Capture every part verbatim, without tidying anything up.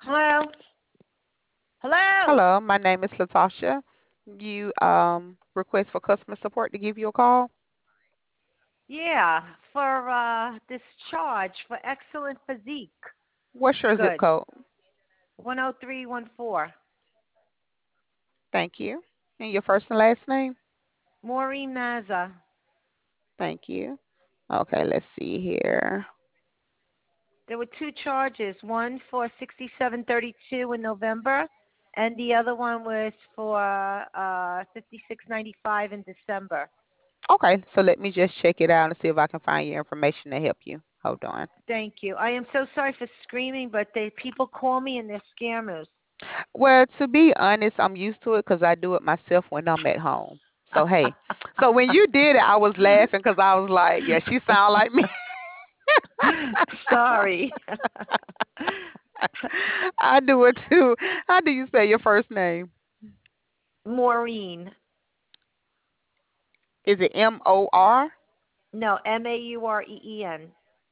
Hello? Hello? Hello, my name is Latasha. You um request for customer support to give you a call. Yeah, for uh this charge for excellent physique. What's your zip Good. code? one oh three one four. Thank you. And your first and last name? Maureen Mazza. Thank you. Okay, let's see here. There were two charges, one for sixty-seven thirty-two in November and the other one was for uh fifty-six ninety-five in December. Okay, so let me just check it out and see if I can find your information to help you. Hold on. Thank you. I am so sorry for screaming, but they people call me and they're scammers. Well, to be honest, I'm used to it because I do it myself when I'm at home. So hey, so when you did it, I was laughing because I was like, yeah, she sound like me. Sorry. I do it too. How do you spell your first name? Maureen. Is it M O R? No, M A U R E E N.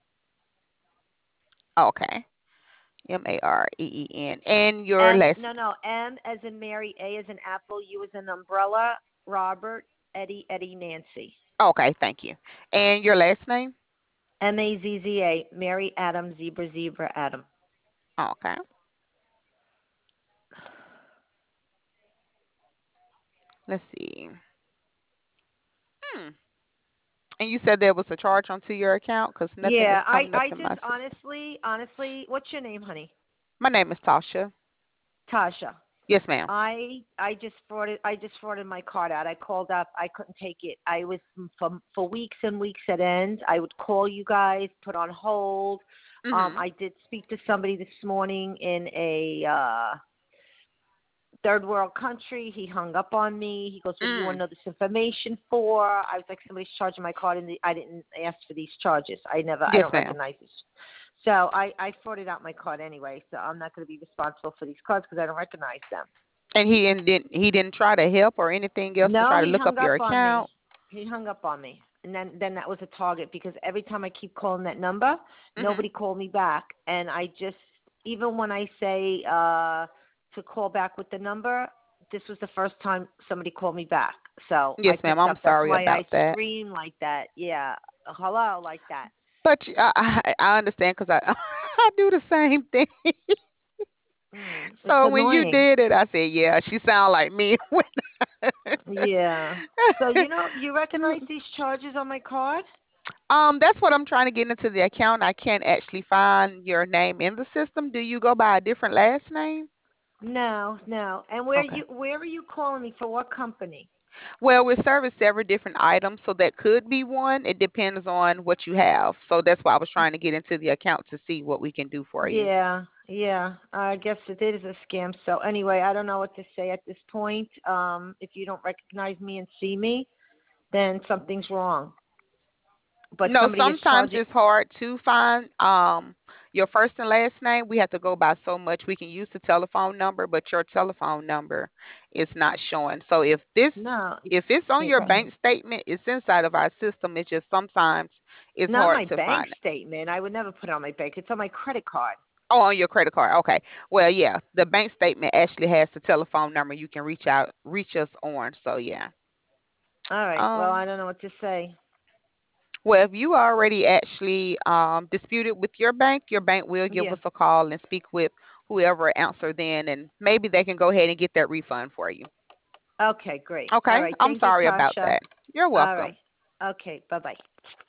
Okay. M A R E E N. And your M last. no no M as in Mary, A as in Apple, U as in umbrella, Robert, Eddie, Eddie, Nancy. Okay, thank you. And your last name? M A Z Z A, Mary Adam Zebra Zebra Adam. Okay. Let's see. Hmm. And you said there was a charge onto your account because nothing Yeah, is I coming up I in just my system. honestly honestly, what's your name, honey? My name is Tasha. Tasha. Yes, ma'am. I I just frauded I just frauded my card out. I called up. I couldn't take it. I was for for weeks and weeks at end. I would call you guys, put on hold. Um, Mhm. I did speak to somebody this morning in a uh, third world country. He hung up on me. He goes, "What do you want Mm. to know this information for?" I was like, "Somebody's charging my card, and the, I didn't ask for these charges. I never. I Yes, don't ma'am. recognize this." So I I frauded out my card anyway. So I'm not going to be responsible for these cards because I don't recognize them. And he and didn't he didn't try to help or anything else to No, try to he look hung up your up on account. me. He hung up on me. And then then that was a target because every time I keep calling that number, Mhm. nobody called me back. And I just even when I say uh to call back with the number, this was the first time somebody called me back. So I Yes, ma'am. picked I'm up. That's sorry why I about that. scream like that. Yeah. Hello like that. But y- I, I, I understand because I I do the same thing. Mm, it's So when you annoying. did it, I said, yeah, she sound like me. Yeah. So you know, you recognize these charges on my card? Um, that's what I'm trying to get into the account. I can't actually find your name in the system. Do you go by a different last name? No, no. And where Okay. you where are you calling me for what company? Well, we service several different items, so that could be one. It depends on what you have. So that's why I was trying to get into the account to see what we can do for you. Yeah, yeah. I guess it is a scam. So anyway, I don't know what to say at this point. Um, if you don't recognize me and see me, then something's wrong. But No, somebody is sometimes charging. it's hard to find um your first and last name. We have to go by so much. We can use the telephone number, but your telephone number is not showing. So if this No, if it's on your yeah. bank statement, it's inside of our system. It's just sometimes it's Not hard my to bank find it. statement. I would never put it on my bank. It's on my credit card. Oh, on your credit card. Okay. Well, yeah, the bank statement actually has the telephone number you can reach out reach us on. So yeah. All right. Well, Um I don't know what to say. Well, if you already actually um, disputed with your bank, your bank will give Yeah. us a call and speak with whoever answered then, and maybe they can go ahead and get that refund for you. Okay, great. All Okay? right. I'm Thank you, sorry about Tasha. that. You're All welcome. right. Okay. Bye bye.